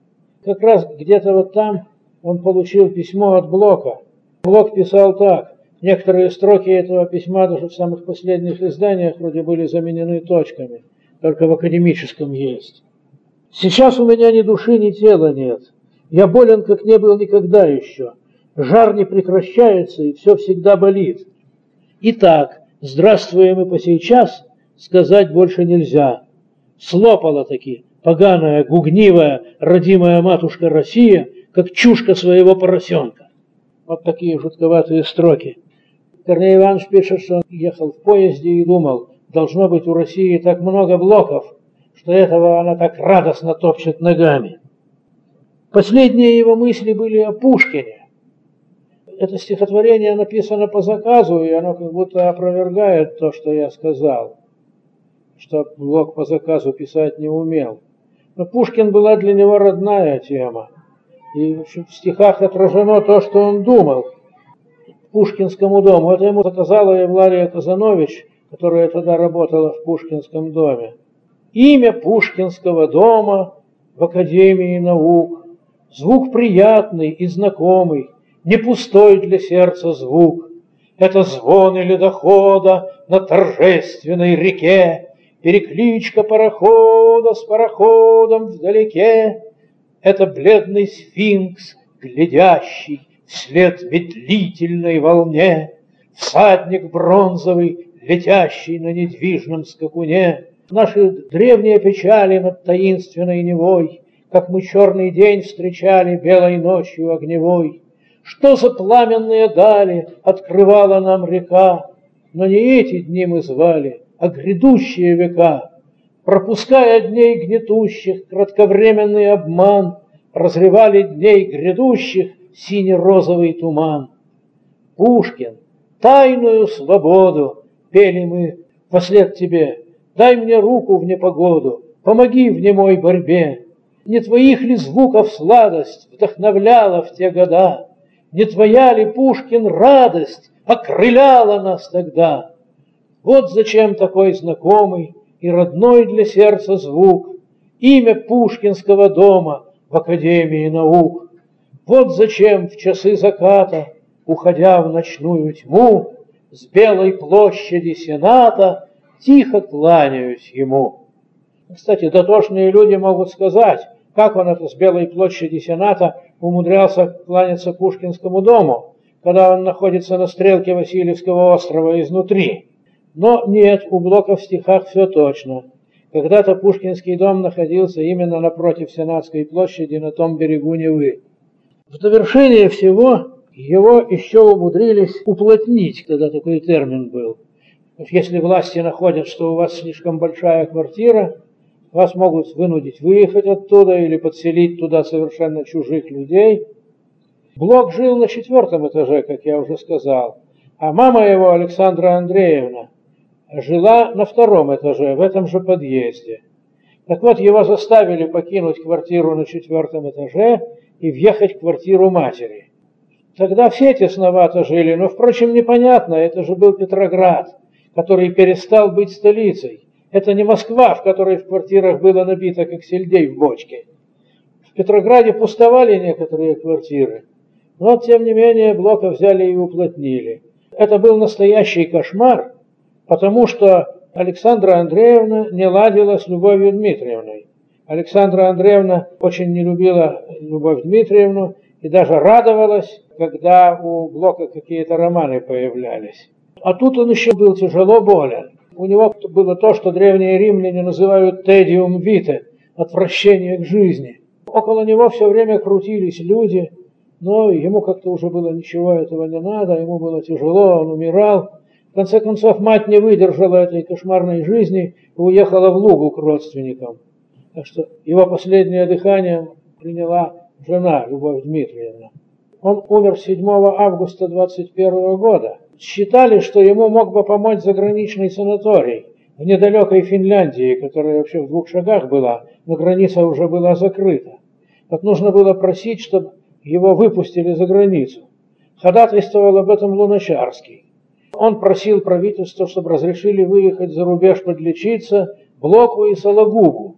Как раз где-то вот там он получил письмо от Блока. Блок писал так. Некоторые строки этого письма даже в самых последних изданиях вроде были заменены точками. Только в академическом есть. Сейчас у меня ни души, ни тела нет. Я болен, как не был никогда еще. Жар не прекращается, и все всегда болит. Итак, здравствуем и по сейчас, сказать больше нельзя. Слопала-таки поганая, гугнивая, родимая матушка Россия, как чушка своего поросенка. Вот такие жутковатые строки. Корней Иванович пишет, что он ехал в поезде и думал, должно быть у России так много Блоков, что этого она так радостно топчет ногами. Последние его мысли были о Пушкине. Это стихотворение написано по заказу, и оно как будто опровергает то, что я сказал, что Блок по заказу писать не умел. Но Пушкин была для него родная тема. И в стихах отражено то, что он думал Пушкинскому дому. Это ему заказала Евлалия Казанович, которая тогда работала в Пушкинском доме. Имя Пушкинского дома в Академии наук. Звук приятный и знакомый, не пустой для сердца звук. Это звоны ледохода на торжественной реке, перекличка парохода с пароходом вдалеке. Это бледный сфинкс, глядящий вслед медлительной волне, всадник бронзовый, летящий на недвижном скакуне. Наши древние печали над таинственной Невой, как мы черный день встречали белой ночью огневой. Что за пламенные дали открывала нам река, но не эти дни мы звали, а грядущие века. Пропуская дней гнетущих кратковременный обман, разрывали дней грядущих сине-розовый туман. Пушкин, тайную свободу пели мы вслед тебе. Дай мне руку в непогоду, помоги в немой борьбе. Не твоих ли звуков сладость вдохновляла в те года? Не твоя ли, Пушкин, радость окрыляла нас тогда? Вот зачем такой знакомый и родной для сердца звук, имя Пушкинского дома в Академии наук. Вот зачем в часы заката, уходя в ночную тьму, с белой площади Сената тихо кланяюсь ему. Кстати, дотошные люди могут сказать, как он это с белой площади Сената умудрялся кланяться Пушкинскому дому, когда он находится на стрелке Васильевского острова изнутри. Но нет, у Блока в стихах все точно. Когда-то Пушкинский дом находился именно напротив Сенатской площади на том берегу Невы. В довершение всего его еще умудрились уплотнить, тогда такой термин был. Если власти находят, что у вас слишком большая квартира, вас могут вынудить выехать оттуда или подселить туда совершенно чужих людей. Блок жил на 4-м этаже, как я уже сказал, а мама его, Александра Андреевна, жила на 2-м этаже, в этом же подъезде. Так вот, его заставили покинуть квартиру на 4-м этаже и въехать в квартиру матери. Тогда все тесновато жили, но, впрочем, непонятно, это же был Петроград, который перестал быть столицей. Это не Москва, в которой в квартирах было набито, как сельдей в бочке. В Петрограде пустовали некоторые квартиры, но, тем не менее, Блока взяли и уплотнили. Это был настоящий кошмар, потому что Александра Андреевна не ладила с Любовью Дмитриевной. Александра Андреевна очень не любила Любовь Дмитриевну и даже радовалась, когда у Блока какие-то романы появлялись. А тут он еще был тяжело болен. У него было то, что древние римляне называют «tedium vitae» – отвращение к жизни. Около него все время крутились люди, но ему как-то уже было ничего этого не надо, ему было тяжело, он умирал. В конце концов, мать не выдержала этой кошмарной жизни и уехала в Лугу к родственникам. Так что его последнее дыхание приняла жена Любовь Дмитриевна. Он умер 7 августа 21 года. Считали, что ему мог бы помочь заграничный санаторий в недалекой Финляндии, которая вообще в 2 шагах была, но граница уже была закрыта. Вот нужно было просить, чтобы его выпустили за границу. Ходатайствовал об этом Луначарский. Он просил правительство, чтобы разрешили выехать за рубеж подлечиться Блоку и Сологубу.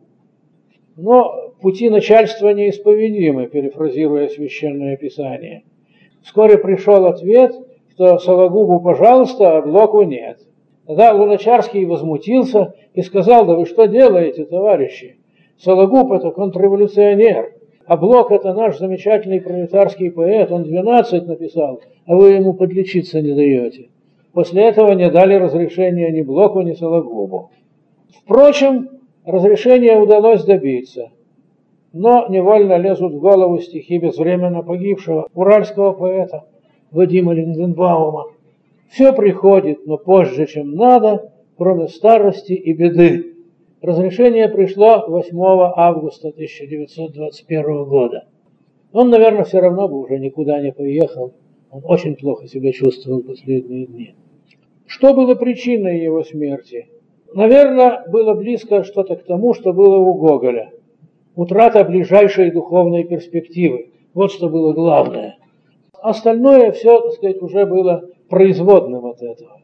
Но пути начальства неисповедимы, перефразируя Священное Писание. Вскоре пришел ответ, что Сологубу пожалуйста, а Блоку нет. Тогда Луначарский возмутился и сказал: да вы что делаете, товарищи? Сологуб – это контрреволюционер, а Блок – это наш замечательный пролетарский поэт, он 12 написал, а вы ему подлечиться не даете. После этого не дали разрешения ни Блоку, ни Сологубу. Впрочем, разрешения удалось добиться, но невольно лезут в голову стихи безвременно погибшего уральского поэта Вадима Линденбаума. Все приходит, но позже, чем надо, кроме старости и беды. Разрешение пришло 8 августа 1921 года. Он, наверное, все равно бы уже никуда не поехал. Он очень плохо себя чувствовал в последние дни. Что было причиной его смерти? Наверное, было близко что-то к тому, что было у Гоголя. Утрата ближайшей духовной перспективы. Вот что было главное. Остальное все, так сказать, уже было производным от этого.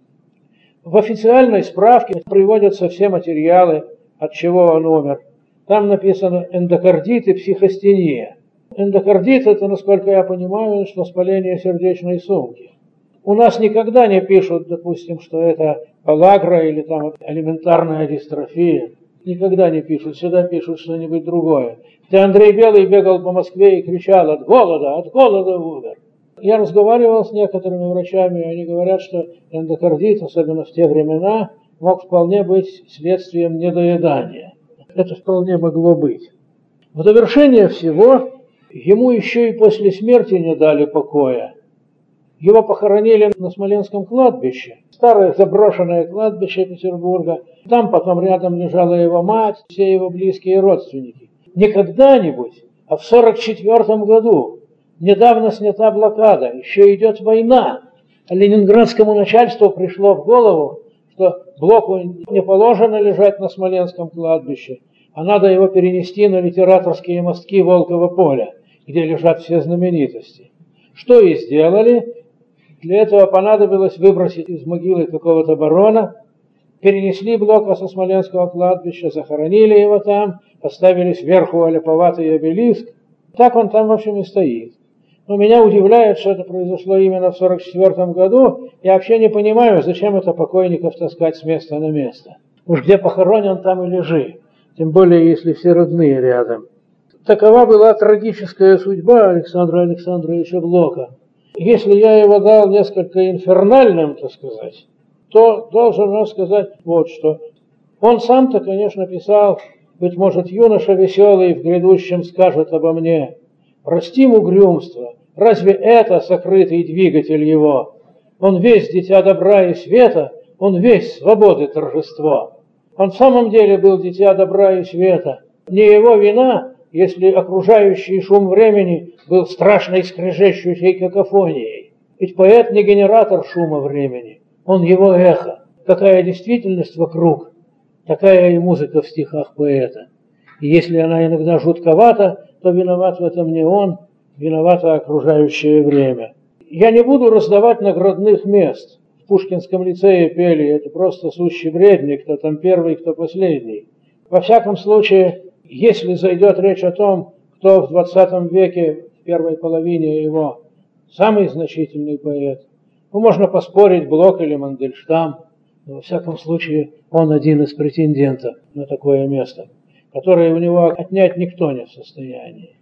В официальной справке приводятся все материалы, от чего он умер. Там написано эндокардит и психостения. Эндокардит – это, насколько я понимаю, что воспаление сердечной сумки. У нас никогда не пишут, допустим, что это пелагра или там элементарная дистрофия. Никогда не пишут. Всегда пишут что-нибудь другое. Где Андрей Белый бегал по Москве и кричал от голода умер. Я разговаривал с некоторыми врачами, и они говорят, что эндокардит, особенно в те времена, мог вполне быть следствием недоедания. Это вполне могло быть. В довершение всего, ему еще и после смерти не дали покоя. Его похоронили на Смоленском кладбище, старое заброшенное кладбище Петербурга. Там потом рядом лежала его мать, все его близкие родственники. Не когда-нибудь, а в 1944 году. Недавно снята блокада, еще идет война. Ленинградскому начальству пришло в голову, что Блоку не положено лежать на Смоленском кладбище, а надо его перенести на литераторские мостки Волкова поля, где лежат все знаменитости. Что и сделали. Для этого понадобилось выбросить из могилы какого-то барона, перенесли Блока со Смоленского кладбища, захоронили его там, поставили сверху олиповатый обелиск. Так он там, в общем, и стоит. Но меня удивляет, что это произошло именно в 1944 году. Я вообще не понимаю, зачем это покойников таскать с места на место. Уж где похоронен, там и лежи. Тем более, если все родные рядом. Такова была трагическая судьба Александра Александровича Блока. Если я его дал несколько инфернальным, так сказать, то должен вам сказать вот что. Он сам-то, конечно, писал, быть может, юноша веселый в грядущем скажет обо мне. Простим угрюмство, разве это сокрытый двигатель его? Он весь дитя добра и света, он весь свободы торжество. Он в самом деле был дитя добра и света. Не его вина, если окружающий шум времени был страшной скрежещущей какофонией. Ведь поэт не генератор шума времени, он его эхо. Какая действительность вокруг, такая и музыка в стихах поэта. И если она иногда жутковата, то виноват в этом не он, виновато окружающее время. Я не буду раздавать наградных мест. В Пушкинском лицее пели, это просто сущий бредник, кто там первый, кто последний. Во всяком случае, если зайдет речь о том, кто в 20 веке, в первой половине его, самый значительный поэт, ну, можно поспорить, Блок или Мандельштам, но во всяком случае, он один из претендентов на такое место, которое у него отнять никто не в состоянии.